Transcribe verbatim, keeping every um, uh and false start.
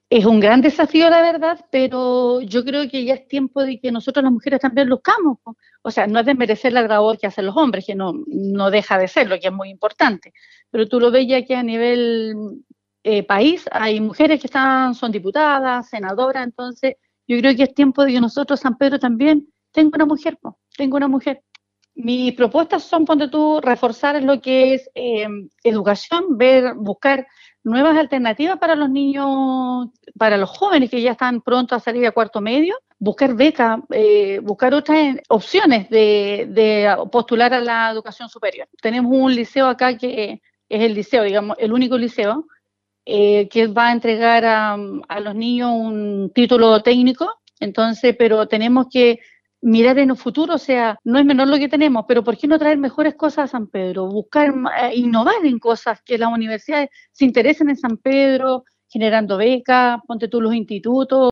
Es un gran desafío, la verdad, pero yo creo que ya es tiempo de que nosotros las mujeres también luzcamos. Po. O sea, no es desmerecer la labor que hacen los hombres, que no, no deja de ser, lo que es muy importante. Pero tú lo ves ya que a nivel eh, país hay mujeres que están, son diputadas, senadoras, entonces yo creo que es tiempo de que nosotros, San Pedro también, tenga una mujer, po, tenga una mujer. Mis propuestas son, ponte tú, reforzar lo que es eh, educación, ver, buscar nuevas alternativas para los niños, para los jóvenes que ya están pronto a salir a cuarto medio, buscar becas, eh, buscar otras opciones de, de postular a la educación superior. Tenemos un liceo acá que es el liceo, digamos, el único liceo eh, que va a entregar a, a los niños un título técnico, entonces, pero tenemos que mirar en el futuro, o sea, no es menor lo que tenemos, pero ¿por qué no traer mejores cosas a San Pedro? Buscar, eh, innovar en cosas, que las universidades se interesen en San Pedro, generando becas, ponte tú los institutos.